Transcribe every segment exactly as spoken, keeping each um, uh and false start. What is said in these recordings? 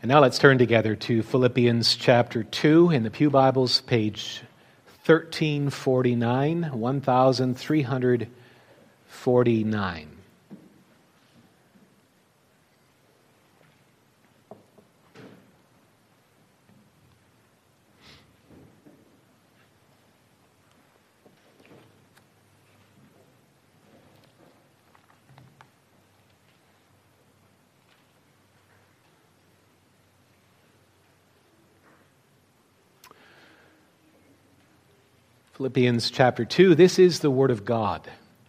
And now let's turn together to Philippians chapter two in the Pew Bibles, page thirteen forty-nine, thirteen forty-nine. Philippians chapter two, this is the Word of God.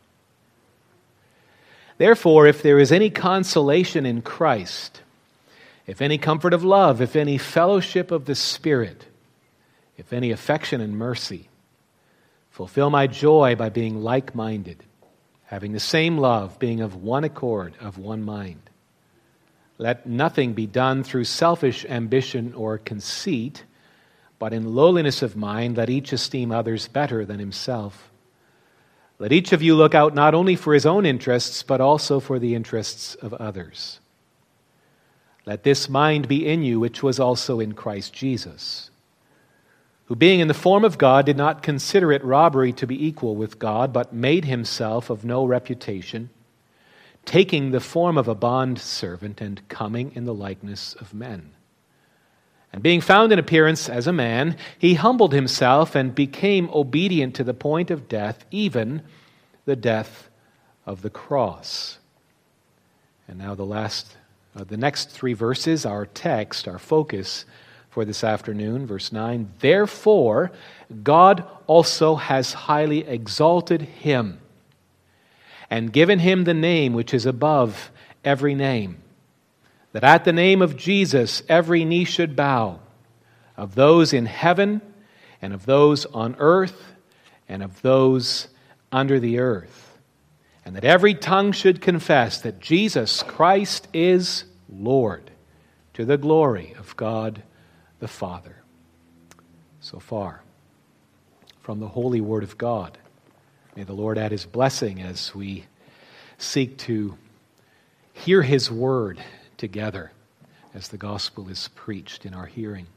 Therefore, if there is any consolation in Christ, if any comfort of love, if any fellowship of the Spirit, if any affection and mercy, fulfill my joy by being like-minded, having the same love, being of one accord, of one mind. Let nothing be done through selfish ambition or conceit, but in lowliness of mind, let each esteem others better than himself. Let each of you look out not only for his own interests, but also for the interests of others. Let this mind be in you, which was also in Christ Jesus, who being in the form of God did not consider it robbery to be equal with God, but made himself of no reputation, taking the form of a bondservant and coming in the likeness of men. And being found in appearance as a man, he humbled himself and became obedient to the point of death, even the death of the cross. And now the last, uh, the next three verses, our text, our focus for this afternoon, verse nine. Therefore, God also has highly exalted him and given him the name which is above every name, that at the name of Jesus every knee should bow, of those in heaven and of those on earth and of those under the earth, and that every tongue should confess that Jesus Christ is Lord, to the glory of God the Father. So far from the holy Word of God. May the Lord add His blessing as we seek to hear His Word together as the gospel is preached in our hearing.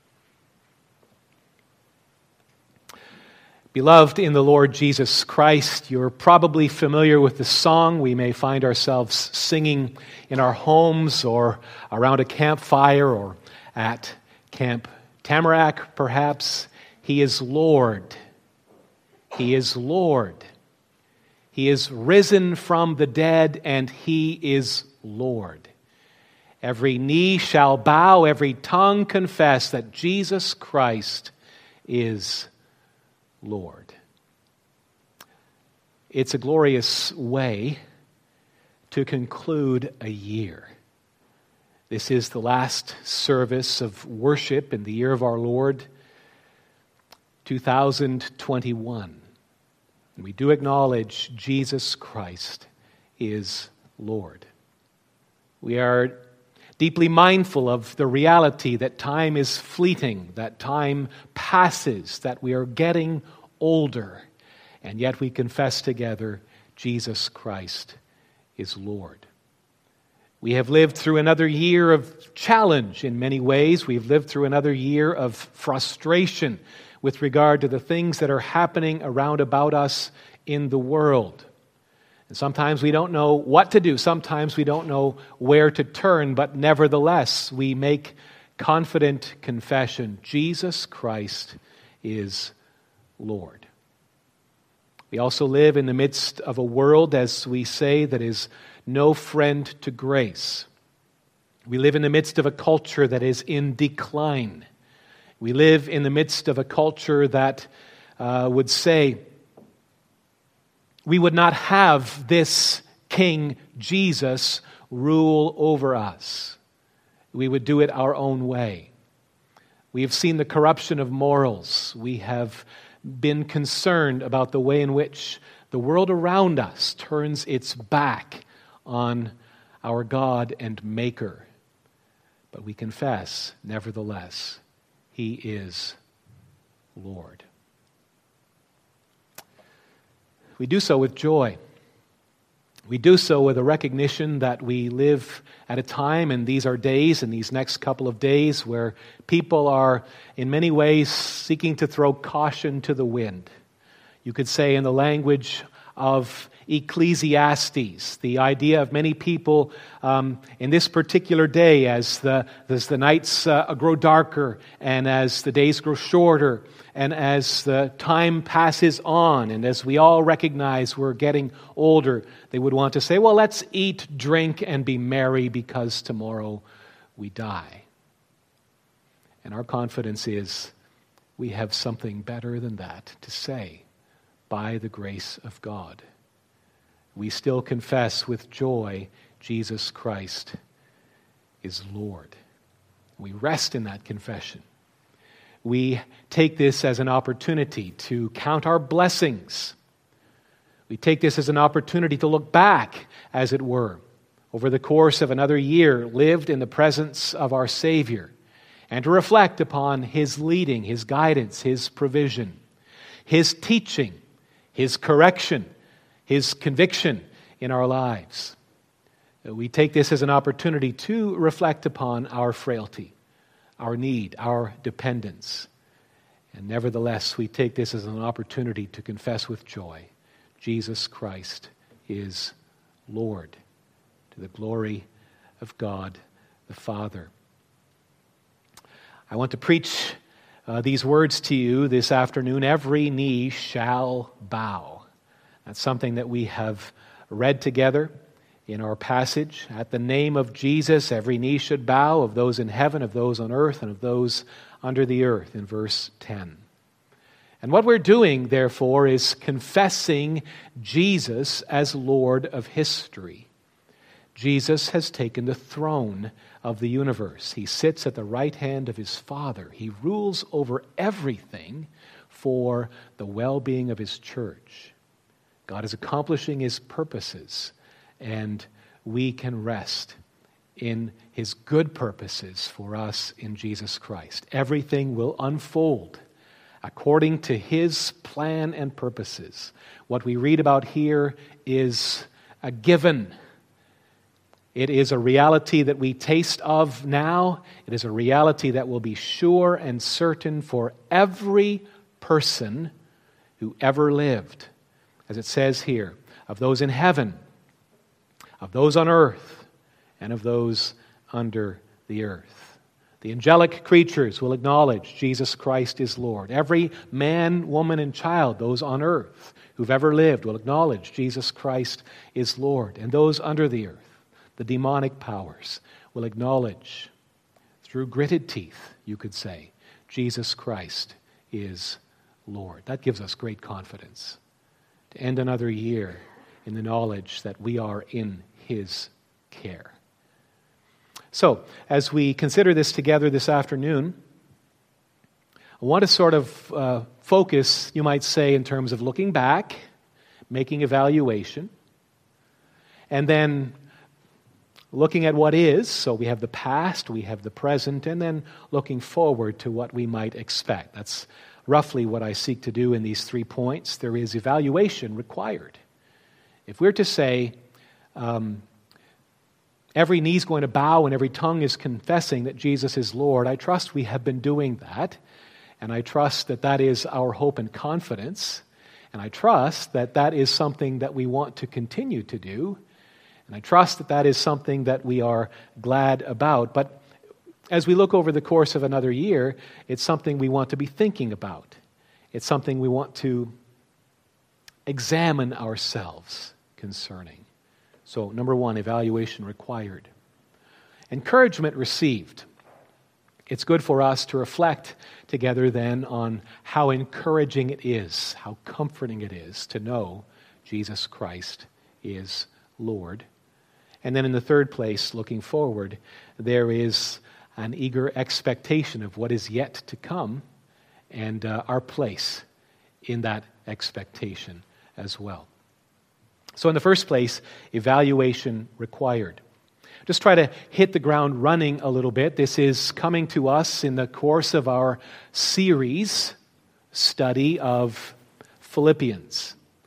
Beloved in the Lord Jesus Christ, you're probably familiar with the song we may find ourselves singing in our homes or around a campfire or at Camp Tamarack, perhaps. He is Lord. He is Lord. He is risen from the dead, and He is Lord. Every knee shall bow, every tongue confess that Jesus Christ is Lord. It's a glorious way to conclude a year. This is the last service of worship in the year of our Lord, two thousand twenty-one. And we do acknowledge Jesus Christ is Lord. We are deeply mindful of the reality that time is fleeting, that time passes, that we are getting older, and yet we confess together Jesus Christ is Lord. We have lived through another year of challenge in many ways. We've lived through another year of frustration with regard to the things that are happening around about us in the world. And sometimes we don't know what to do. Sometimes we don't know where to turn, but nevertheless, we make confident confession. Jesus Christ is Lord. We also live in the midst of a world, as we say, that is no friend to grace. We live in the midst of a culture that is in decline. We live in the midst of a culture that uh, would say, we would not have this King Jesus rule over us. We would do it our own way. We have seen the corruption of morals. We have been concerned about the way in which the world around us turns its back on our God and Maker. But we confess, nevertheless, He is Lord. We do so with joy. We do so with a recognition that we live at a time, and these are days, and these next couple of days, where people are in many ways seeking to throw caution to the wind. You could say in the language of Ecclesiastes, the idea of many people um, in this particular day, as the, as the nights uh, grow darker, and as the days grow shorter, and as the time passes on, and as we all recognize we're getting older, they would want to say, well, let's eat, drink, and be merry because tomorrow we die. And our confidence is we have something better than that to say by the grace of God. We still confess with joy Jesus Christ is Lord. We rest in that confession. We take this as an opportunity to count our blessings. We take this as an opportunity to look back, as it were, over the course of another year lived in the presence of our Savior, and to reflect upon His leading, His guidance, His provision, His teaching, His correction, His conviction in our lives. We take this as an opportunity to reflect upon our frailty, our need, our dependence. And nevertheless, we take this as an opportunity to confess with joy, Jesus Christ is Lord, to the glory of God the Father. I want to preach uh, these words to you this afternoon. Every knee shall bow. That's something that we have read together in our passage. At the name of Jesus, every knee should bow, of those in heaven, of those on earth, and of those under the earth, in verse ten. And what we're doing, therefore, is confessing Jesus as Lord of history. Jesus has taken the throne of the universe. He sits at the right hand of His Father. He rules over everything for the well-being of His church. God is accomplishing His purposes, and we can rest in His good purposes for us in Jesus Christ. Everything will unfold according to His plan and purposes. What we read about here is a given. It is a reality that we taste of now. It is a reality that will be sure and certain for every person who ever lived. As it says here, of those in heaven, of those on earth, and of those under the earth. The angelic creatures will acknowledge Jesus Christ is Lord. Every man, woman, and child, those on earth who've ever lived, will acknowledge Jesus Christ is Lord. And those under the earth, the demonic powers, will acknowledge, through gritted teeth, you could say, Jesus Christ is Lord. That gives us great confidence to end another year in the knowledge that we are in His care. So, as we consider this together this afternoon, I want to sort of uh, focus, you might say, in terms of looking back, making evaluation, and then looking at what is. So we have the past, we have the present, and then looking forward to what we might expect. That's roughly what I seek to do in these three points. There is evaluation required. If we're to say, um, every knee is going to bow and every tongue is confessing that Jesus is Lord, I trust we have been doing that, and I trust that that is our hope and confidence, and I trust that that is something that we want to continue to do, and I trust that that is something that we are glad about. But as we look over the course of another year, it's something we want to be thinking about. It's something we want to examine ourselves concerning. So, number one, evaluation required. Encouragement received. It's good for us to reflect together then on how encouraging it is, how comforting it is to know Jesus Christ is Lord. And then in the third place, looking forward, there is an eager expectation of what is yet to come and uh, our place in that expectation as well. So in the first place, evaluation required. Just try to hit the ground running a little bit. This is coming to us in the course of our series study of Philippians.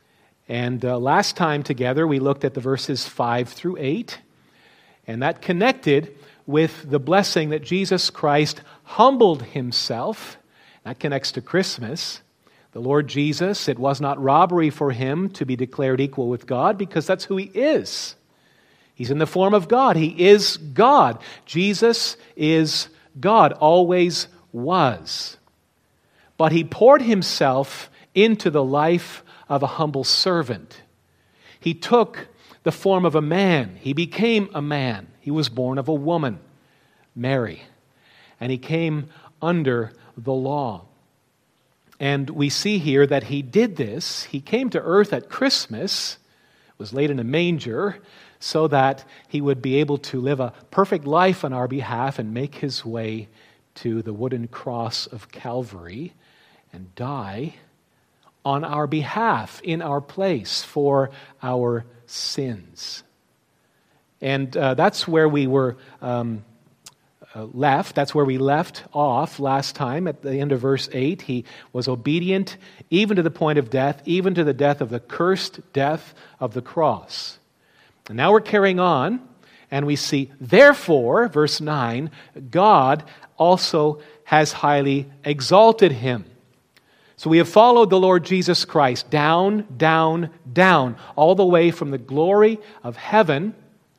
And uh, last time together we looked at the verses five through eight, and that connected with the blessing that Jesus Christ humbled himself. That connects to Christmas. The Lord Jesus, it was not robbery for him to be declared equal with God, because that's who he is. He's in the form of God. He is God. Jesus is God, always was. But he poured himself into the life of a humble servant. He took the form of a man. He became a man. He was born of a woman, Mary. And he came under the law. And we see here that he did this. He came to earth at Christmas, was laid in a manger, so that he would be able to live a perfect life on our behalf and make his way to the wooden cross of Calvary and die on our behalf, in our place, for our sins. And uh, that's where we were um, uh, left. That's where we left off last time at the end of verse eight. He was obedient even to the point of death, even to the death of the cursed death of the cross. And now we're carrying on, and we see, therefore, verse nine, God also has highly exalted him. So we have followed the Lord Jesus Christ down, down, down, all the way from the glory of heaven,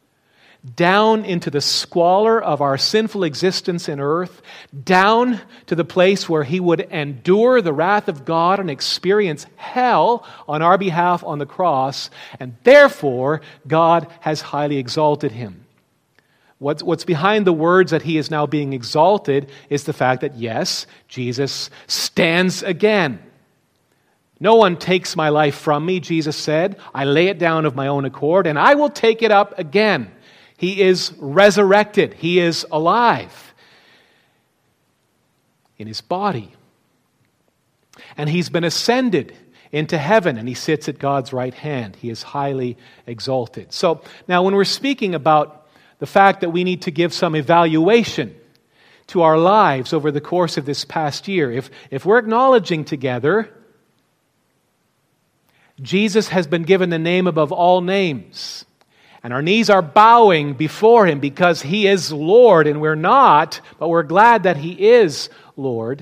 down into the squalor of our sinful existence in earth, down to the place where he would endure the wrath of God and experience hell on our behalf on the cross, and therefore God has highly exalted him. What's, what's behind the words that he is now being exalted is the fact that, yes, Jesus stands again. No one takes my life from me, Jesus said. I lay it down of my own accord, and I will take it up again. He is resurrected. He is alive in his body. And he's been ascended into heaven, and he sits at God's right hand. He is highly exalted. So now when we're speaking about the fact that we need to give some evaluation to our lives over the course of this past year, if, if we're acknowledging together Jesus has been given the name above all names, and our knees are bowing before him because he is Lord, and we're not, but we're glad that he is Lord,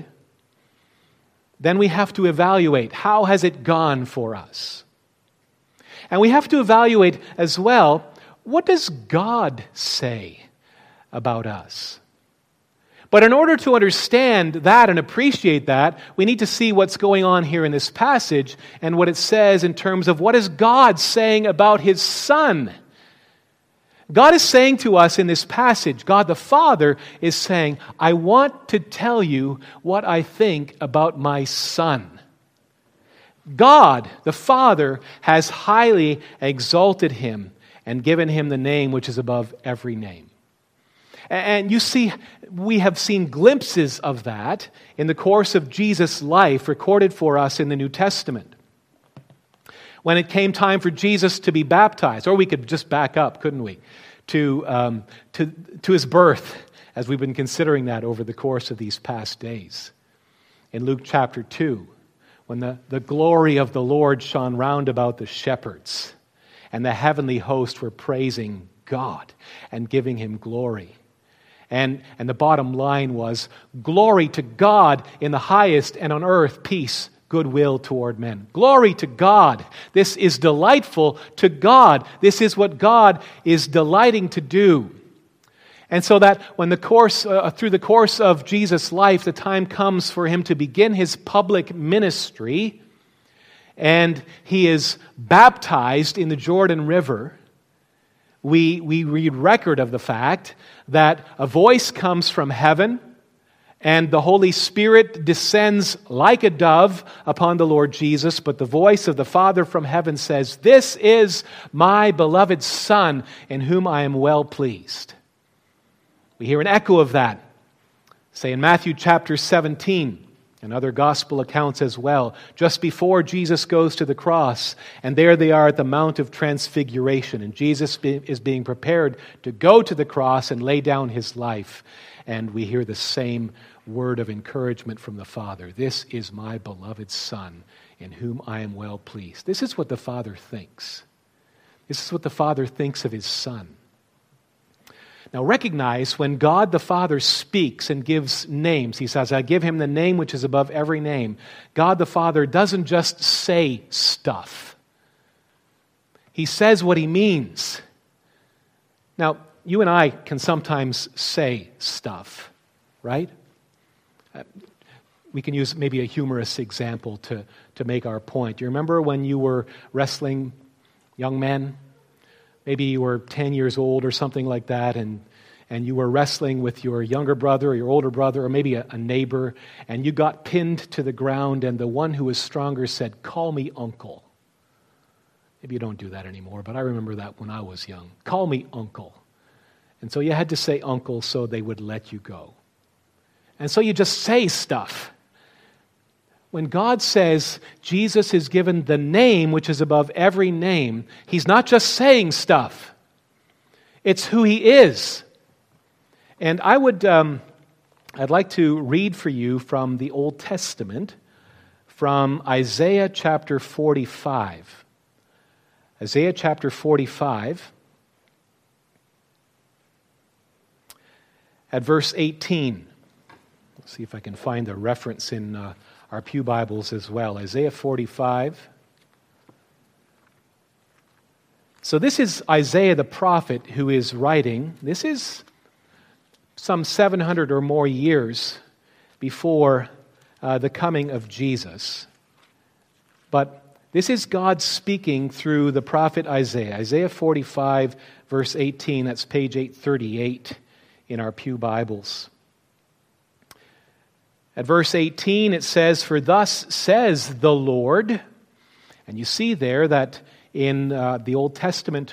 then we have to evaluate, how has it gone for us? And we have to evaluate as well, what does God say about us? But in order to understand that and appreciate that, we need to see what's going on here in this passage and what it says in terms of what is God saying about his Son. God is saying to us in this passage, God the Father is saying, I want to tell you what I think about my Son. God the Father has highly exalted him and given him the name which is above every name. And you see, we have seen glimpses of that in the course of Jesus' life recorded for us in the New Testament. When it came time for Jesus to be baptized, or we could just back up, couldn't we, to, um, to, to his birth, as we've been considering that over the course of these past days. In Luke chapter two, when the, the glory of the Lord shone round about the shepherds, and the heavenly host were praising God and giving him glory. And, and the bottom line was, glory to God in the highest, and on earth peace, goodwill toward men. Glory to God. This is delightful to God. This is what God is delighting to do. And so that when the course, uh, through the course of Jesus' life, the time comes for him to begin his public ministry, and he is baptized in the Jordan River, we, we read record of the fact that a voice comes from heaven, and the Holy Spirit descends like a dove upon the Lord Jesus, but the voice of the Father from heaven says, "This is my beloved Son, in whom I am well pleased." We hear an echo of that, say in Matthew chapter seventeen, and other gospel accounts as well, just before Jesus goes to the cross, and there they are at the Mount of Transfiguration, and Jesus is being prepared to go to the cross and lay down his life, and we hear the same word of encouragement from the Father. "This is my beloved Son, in whom I am well pleased. This is what the Father thinks. This is what the Father thinks of his Son. Now recognize when God the Father speaks and gives names, he says, I give him the name which is above every name. God the Father doesn't just say stuff. He says what he means. Now, you and I can sometimes say stuff, right? We can use maybe a humorous example to, to make our point. Do you remember when you were wrestling, young men? Maybe you were ten years old or something like that, and, and you were wrestling with your younger brother or your older brother or maybe a, a neighbor, and you got pinned to the ground, and the one who was stronger said, call me uncle. Maybe you don't do that anymore, but I remember that when I was young. Call me uncle. And so you had to say uncle so they would let you go. And so you just say stuff. When God says Jesus is given the name which is above every name, he's not just saying stuff. It's who he is. And I would, um, I'd like to read for you from the Old Testament, from Isaiah chapter forty-five. Isaiah chapter forty-five, at verse eighteen. Let's see if I can find the reference in uh, our pew Bibles as well. Isaiah forty-five. So this is Isaiah the prophet who is writing. This is some seven hundred or more years before uh, the coming of Jesus. But this is God speaking through the prophet Isaiah. Isaiah forty-five, verse eighteen. That's page eight thirty-eight in our pew Bibles. At verse eighteen, it says, for thus says the Lord. And you see there that in uh, the Old Testament,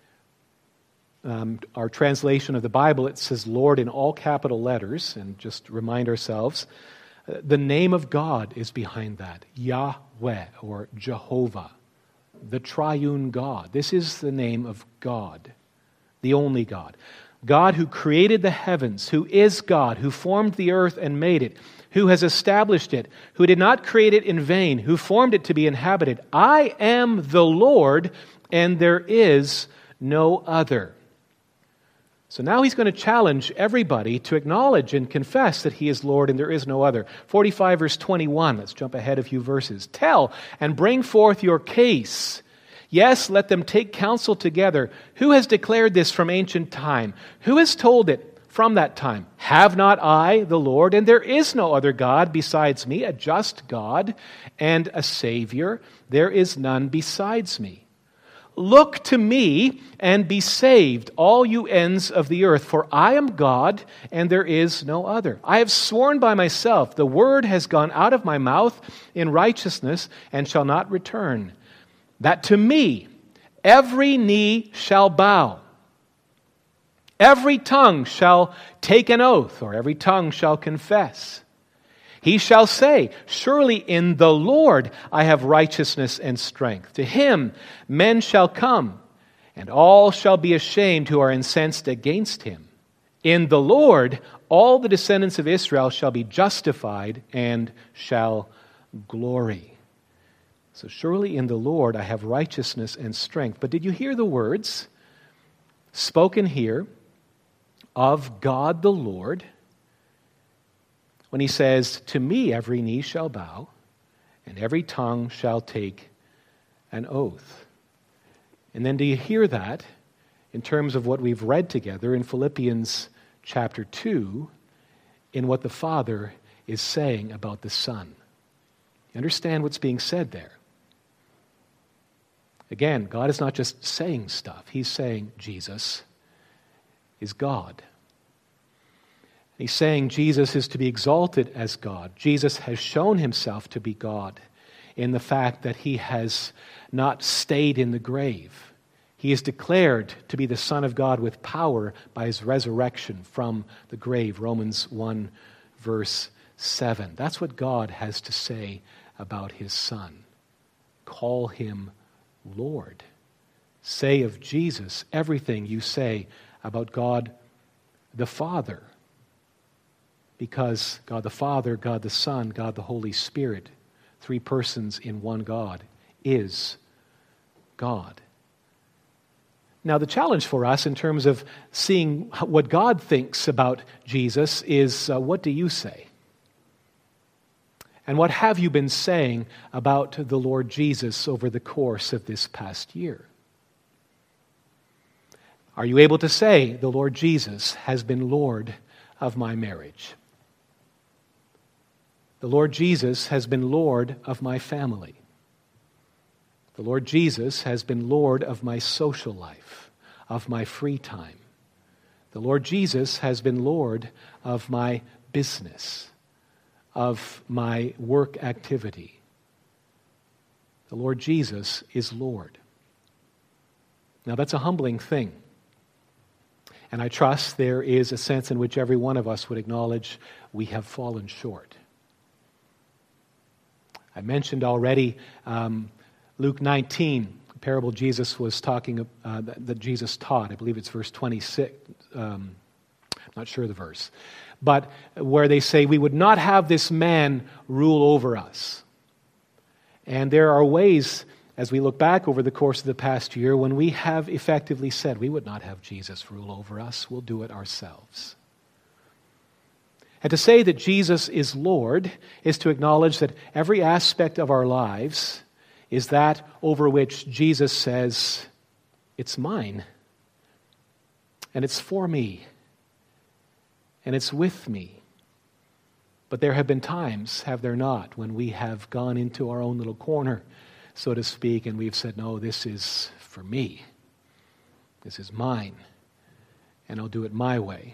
um, our translation of the Bible, it says Lord in all capital letters. And just remind ourselves, uh, the name of God is behind that. Yahweh, or Jehovah, the triune God. This is the name of God, the only God. God who created the heavens, who is God, who formed the earth and made it, who has established it, who did not create it in vain, who formed it to be inhabited. I am the Lord, and there is no other. So now he's going to challenge everybody to acknowledge and confess that he is Lord and there is no other. forty-five verse twenty-one, let's jump ahead a few verses. Tell and bring forth your case. Yes, let them take counsel together. Who has declared this from ancient time? Who has told it from that time? Have not I, the Lord, and there is no other God besides me, a just God and a Savior. There is none besides me. Look to me and be saved, all you ends of the earth, for I am God and there is no other. I have sworn by myself, the word has gone out of my mouth in righteousness and shall not return, that to me every knee shall bow, every tongue shall take an oath, or every tongue shall confess. He shall say, surely in the Lord I have righteousness and strength. To him men shall come, and all shall be ashamed who are incensed against him. In the Lord all the descendants of Israel shall be justified and shall glory. So surely in the Lord I have righteousness and strength. But did you hear the words spoken here of God the Lord, when he says, to me every knee shall bow, and every tongue shall take an oath? And then do you hear that in terms of what we've read together in Philippians chapter two, in what the Father is saying about the Son? You understand what's being said there? Again, God is not just saying stuff. He's saying Jesus is God. He's saying Jesus is to be exalted as God. Jesus has shown himself to be God in the fact that he has not stayed in the grave. He is declared to be the Son of God with power by his resurrection from the grave, Romans one, verse seven. That's what God has to say about his Son. Call him Lord. Say of Jesus everything you say about God the Father. Because God the Father, God the Son, God the Holy Spirit, three persons in one God, is God. Now, the challenge for us in terms of seeing what God thinks about Jesus is, uh, what do you say? And what have you been saying about the Lord Jesus over the course of this past year? Are you able to say, the Lord Jesus has been Lord of my marriage? The Lord Jesus has been Lord of my family. The Lord Jesus has been Lord of my social life, of my free time. The Lord Jesus has been Lord of my business, of my work activity. The Lord Jesus is Lord. Now that's a humbling thing. And I trust there is a sense in which every one of us would acknowledge we have fallen short. I mentioned already um, Luke nineteen, the parable Jesus was talking, uh, that, that Jesus taught. I believe it's verse twenty-six. Um, I'm not sure of the verse. But where they say, we would not have this man rule over us. And there are ways, as we look back over the course of the past year, when we have effectively said, we would not have Jesus rule over us, we'll do it ourselves. And to say that Jesus is Lord is to acknowledge that every aspect of our lives is that over which Jesus says, it's mine, and it's for me, and it's with me. But there have been times, have there not, when we have gone into our own little corner, so to speak, and we've said, no, this is for me. This is mine, and I'll do it my way.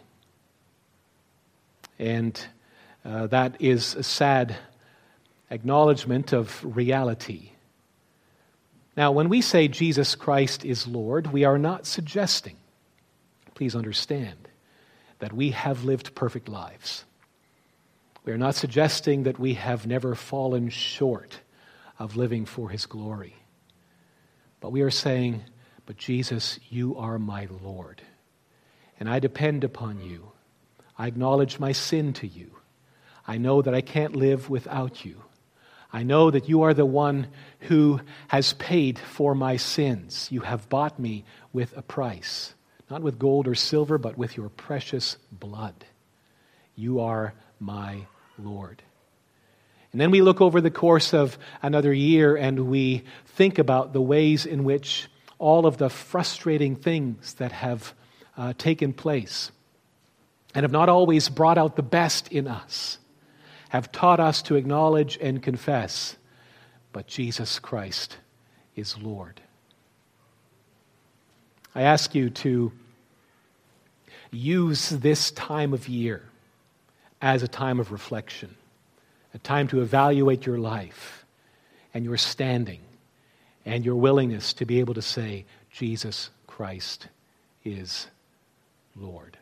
And uh, that is a sad acknowledgement of reality. Now, when we say Jesus Christ is Lord, we are not suggesting, please understand, that we have lived perfect lives. We are not suggesting that we have never fallen short of living for His glory. But we are saying, but Jesus, you are my Lord, and I depend upon you. I acknowledge my sin to you. I know that I can't live without you. I know that you are the one who has paid for my sins. You have bought me with a price, not with gold or silver, but with your precious blood. You are my Lord. And then we look over the course of another year and we think about the ways in which all of the frustrating things that have uh, taken place and have not always brought out the best in us, have taught us to acknowledge and confess, but Jesus Christ is Lord. I ask you to use this time of year as a time of reflection, a time to evaluate your life and your standing and your willingness to be able to say, Jesus Christ is Lord.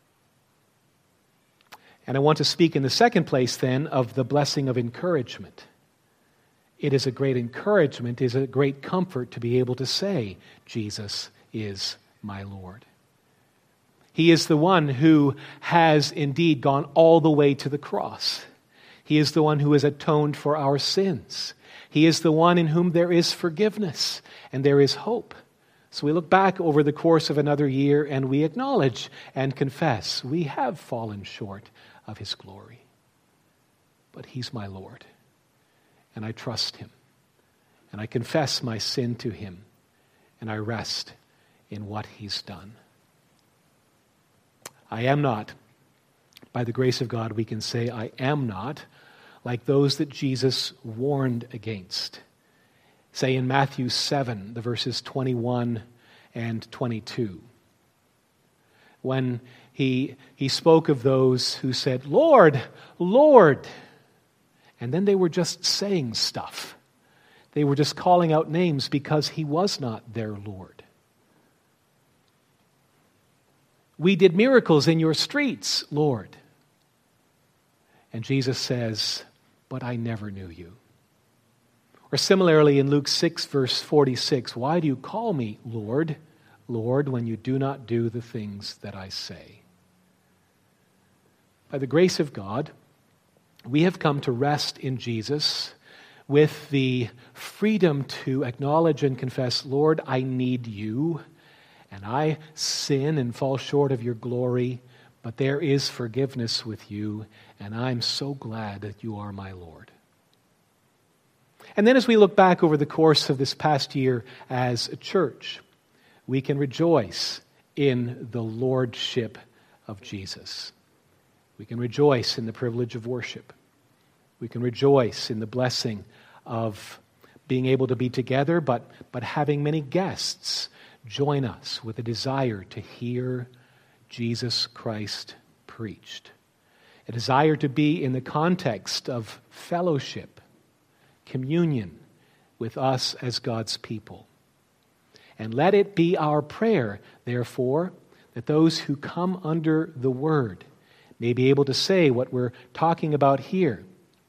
And I want to speak in the second place then of the blessing of encouragement. It is a great encouragement, it is a great comfort to be able to say, Jesus is my Lord. He is the one who has indeed gone all the way to the cross. He is the one who has atoned for our sins. He is the one in whom there is forgiveness and there is hope. So we look back over the course of another year and we acknowledge and confess we have fallen short of His glory. But He's my Lord, and I trust Him, and I confess my sin to Him, and I rest in what He's done. I am not, by the grace of God, we can say, I am not like those that Jesus warned against. Say in Matthew seven, the verses twenty-one and twenty-two. When he, he spoke of those who said, Lord, Lord. And then they were just saying stuff. They were just calling out names because He was not their Lord. We did miracles in your streets, Lord. And Jesus says, but I never knew you. Or similarly in Luke six, verse forty-six, why do you call me Lord, Lord, when you do not do the things that I say? By the grace of God, we have come to rest in Jesus with the freedom to acknowledge and confess, Lord, I need you, and I sin and fall short of your glory, but there is forgiveness with you, and I'm so glad that you are my Lord. And then as we look back over the course of this past year as a church, we can rejoice in the lordship of Jesus. We can rejoice in the privilege of worship. We can rejoice in the blessing of being able to be together, but, but having many guests join us with a desire to hear Jesus Christ preached. A desire to be in the context of fellowship, communion with us as God's people. And let it be our prayer, therefore, that those who come under the Word may be able to say what we're talking about here.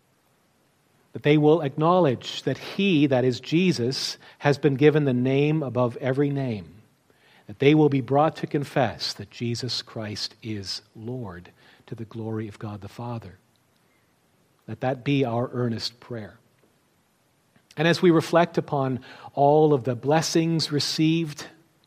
That they will acknowledge that He, that is Jesus, has been given the name above every name. That they will be brought to confess that Jesus Christ is Lord, to the glory of God the Father. Let that be our earnest prayer. And as we reflect upon all of the blessings received,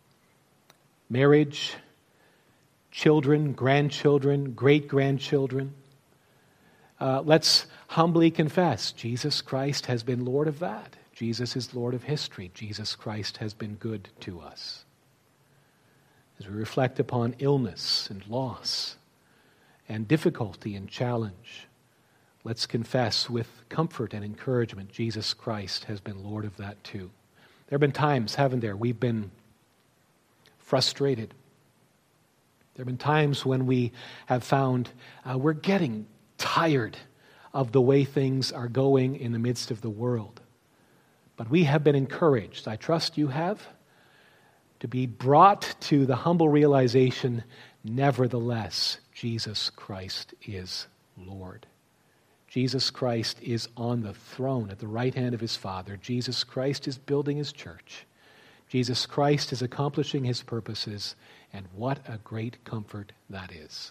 marriage, children, grandchildren, great-grandchildren, uh, let's humbly confess, Jesus Christ has been Lord of that. Jesus is Lord of history. Jesus Christ has been good to us. As we reflect upon illness and loss and difficulty and challenge, let's confess with comfort and encouragement, Jesus Christ has been Lord of that too. There have been times, haven't there, we've been frustrated. There have been times when we have found uh, we're getting tired of the way things are going in the midst of the world. But we have been encouraged, I trust you have, to be brought to the humble realization, nevertheless, Jesus Christ is Lord. Jesus Christ is on the throne at the right hand of His Father. Jesus Christ is building His church. Jesus Christ is accomplishing His purposes, and what a great comfort that is.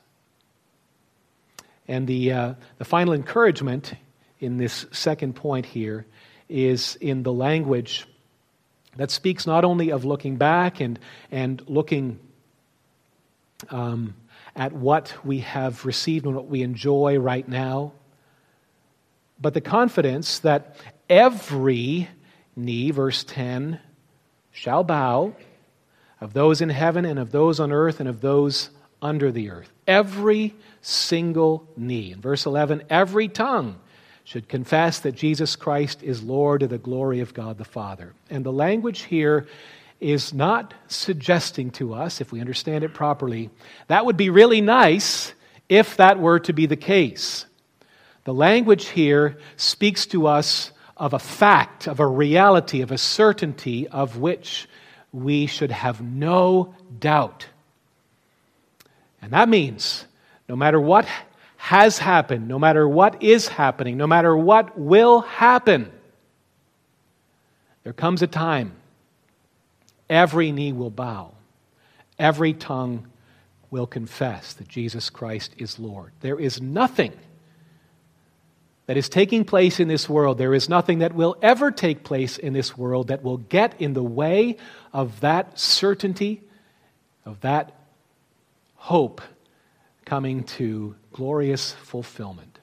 And the, uh, the final encouragement in this second point here is in the language that speaks not only of looking back and, and looking um, at what we have received and what we enjoy right now, but the confidence that every knee, verse ten, shall bow, of those in heaven and of those on earth and of those under the earth. Every single knee. In verse eleven, every tongue should confess that Jesus Christ is Lord to the glory of God the Father. And the language here is not suggesting to us, if we understand it properly, that would be really nice if that were to be the case. The language here speaks to us of a fact, of a reality, of a certainty of which we should have no doubt. And that means no matter what has happened, no matter what is happening, no matter what will happen, there comes a time every knee will bow, every tongue will confess that Jesus Christ is Lord. There is nothing that is taking place in this world, there is nothing that will ever take place in this world that will get in the way of that certainty, of that hope coming to glorious fulfillment.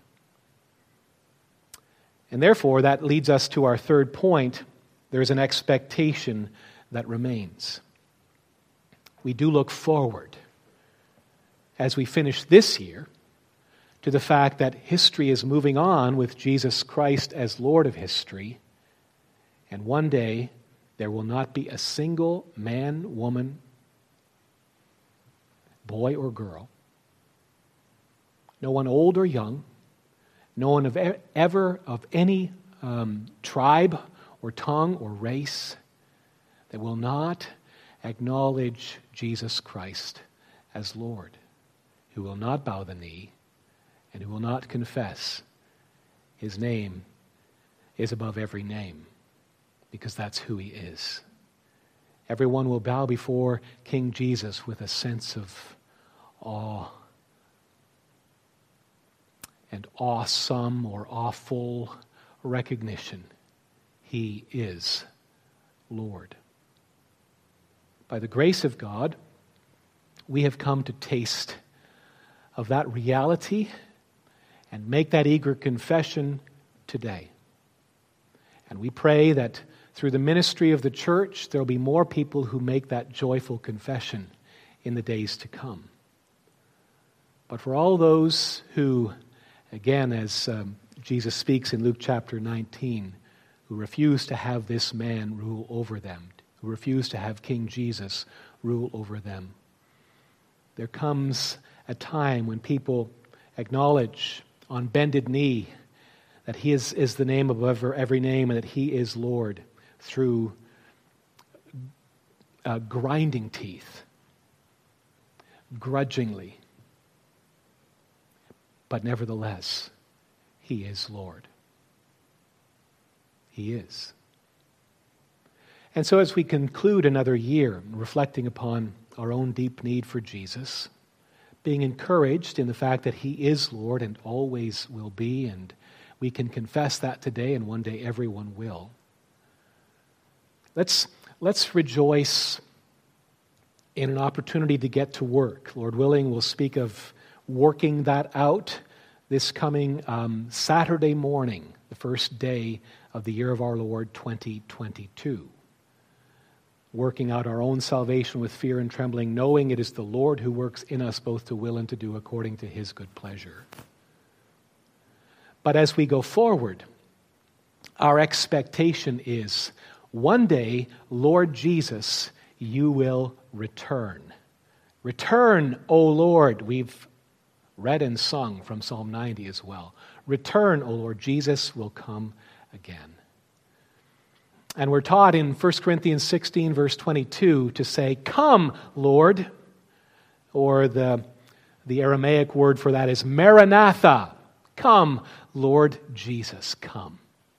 And therefore, that leads us to our third point. There's an expectation that remains. We do look forward as we finish this year to the fact that history is moving on with Jesus Christ as Lord of history, and one day there will not be a single man, woman, boy or girl, no one old or young, no one of ever of any um, tribe or tongue or race that will not acknowledge Jesus Christ as Lord, who will not bow the knee, and who will not confess His name is above every name, because that's who He is. Everyone will bow before King Jesus with a sense of awe and awesome or awful recognition He is Lord. By the grace of God, we have come to taste of that reality and make that eager confession today. And we pray that through the ministry of the church, there will be more people who make that joyful confession in the days to come. But for all those who, again, as um, Jesus speaks in Luke chapter nineteen, who refuse to have this man rule over them, who refuse to have King Jesus rule over them, there comes a time when people acknowledge on bended knee that He is, is the name above every name and that He is Lord through uh, grinding teeth, grudgingly. But nevertheless, He is Lord. He is. And so as we conclude another year, reflecting upon our own deep need for Jesus, being encouraged in the fact that He is Lord and always will be, and we can confess that today, and one day everyone will. Let's, let's rejoice in an opportunity to get to work. Lord willing, we'll speak of working that out this coming um, Saturday morning, the first day of the year of our Lord twenty twenty-two. Working out our own salvation with fear and trembling, knowing it is the Lord who works in us both to will and to do according to His good pleasure. But as we go forward, our expectation is one day, Lord Jesus, you will return. Return, O Lord. We've read and sung from Psalm ninety as well. Return, O Lord. Jesus will come again. And we're taught in First Corinthians sixteen, verse twenty-two, to say, come, Lord, or the, the Aramaic word for that is Maranatha. Come, Lord Jesus, come.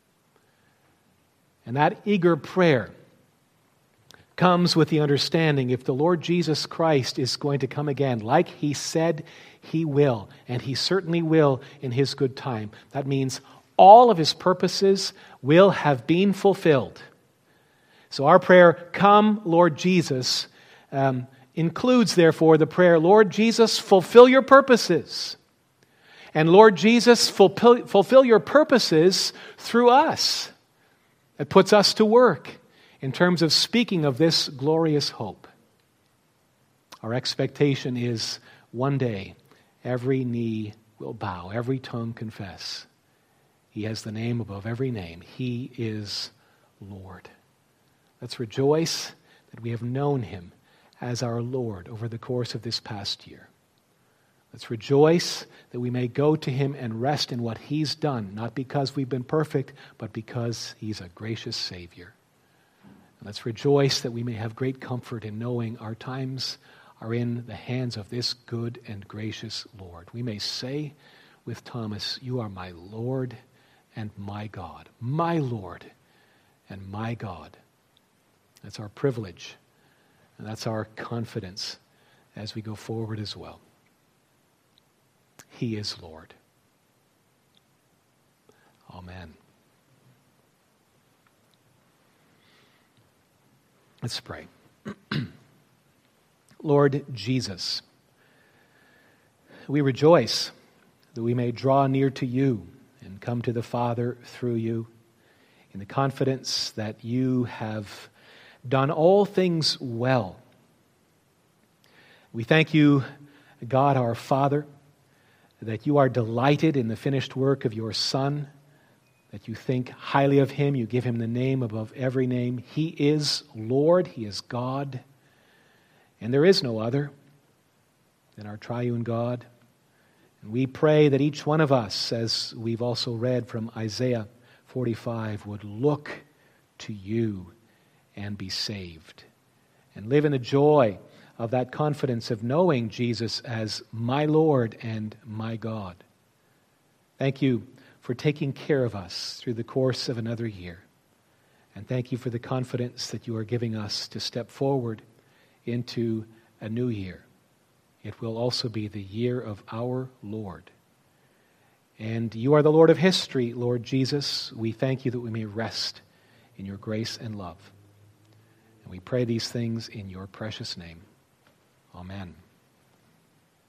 And that eager prayer comes with the understanding if the Lord Jesus Christ is going to come again, like He said He will, and He certainly will in His good time, that means all of His purposes will have been fulfilled. So our prayer, come, Lord Jesus, um, includes, therefore, the prayer, Lord Jesus, fulfill your purposes. And Lord Jesus, fulfill, fulfill your purposes through us. That puts us to work in terms of speaking of this glorious hope. Our expectation is one day every knee will bow, every tongue confess. He has the name above every name. He is Lord. Let's rejoice that we have known Him as our Lord over the course of this past year. Let's rejoice that we may go to Him and rest in what He's done, not because we've been perfect, but because He's a gracious Savior. And let's rejoice that we may have great comfort in knowing our times are in the hands of this good and gracious Lord. We may say with Thomas, you are my Lord and my God, my Lord and my God. That's our privilege, and that's our confidence as we go forward as well. He is Lord. Amen. Let's pray. Lord Jesus, we rejoice that we may draw near to you and come to the Father through you in the confidence that you have done all things well. We thank you, God our Father, that you are delighted in the finished work of your Son, that you think highly of Him, you give Him the name above every name. He is Lord, He is God, and there is no other than our triune God. And we pray that each one of us, as we've also read from Isaiah forty-five, would look to you and be saved, and live in the joy of that confidence of knowing Jesus as my Lord and my God. Thank you for taking care of us through the course of another year. And thank you for the confidence that you are giving us to step forward into a new year. It will also be the year of our Lord. And you are the Lord of history, Lord Jesus. We thank you that we may rest in your grace and love. And we pray these things in your precious name. Amen.